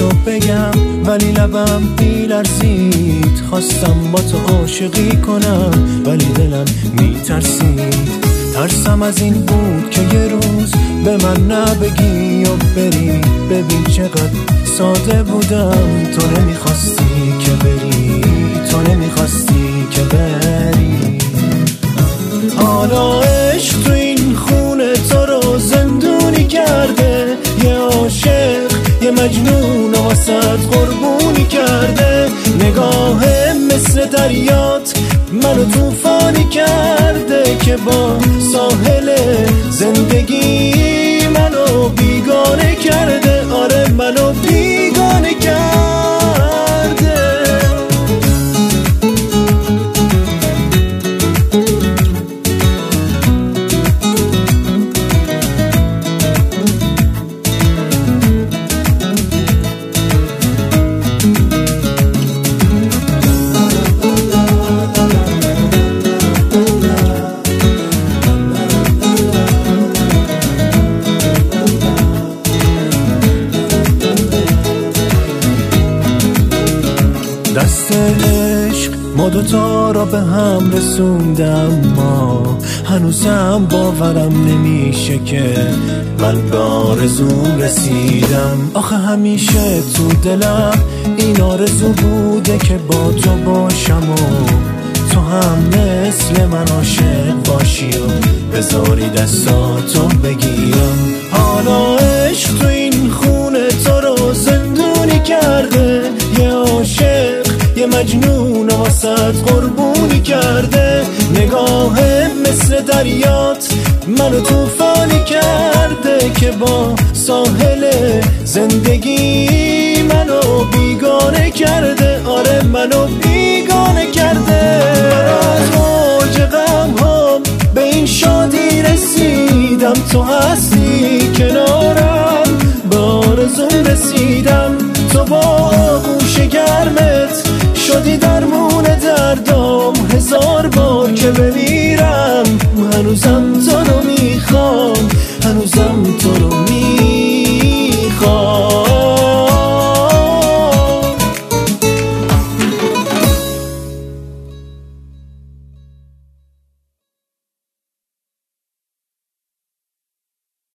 تو بگم ولی لبم میلرزید. خواستم با تو عاشقی کنم ولی دلم میترسید. ترسم از این بود که یه روز به من نبگی و بری. ببین چقدر ساده بودم، تو نمیخواستی که بری، تو نمیخواستی که بری. حالا عشق تو این خونه تو رو زندونی کرده. یه عاشق یه مجنون واسط قربونی کرده. نگاهه مثل دریات منو طوفانی کرده که با ساحل زندگی منو بیگانه کرده. آره منو بیگانه کرده. دست عشق ما دوتا را به هم رسوندم، ما هنوزم باورم نمیشه که من به آرزوم رسیدم. آخه همیشه تو دلم این آرزو بوده که با تو باشم و تو هم مثل من عاشق باشی و بذاری دستاتو بگیرم. حالا عشق تو این خونه تو رو زندونی کرده. یه عاشق یه مجنون واسط قربونی کرده. نگاهه مثل دریات منو طوفانی کرده که با ساحل زندگی منو بیگانه کرده. آره منو بیگانه کرده. من از اوج غم هم به این شادی رسیدم، تو هستی کنارم، به آرزوم رسیدم. تو با آغوش گرمت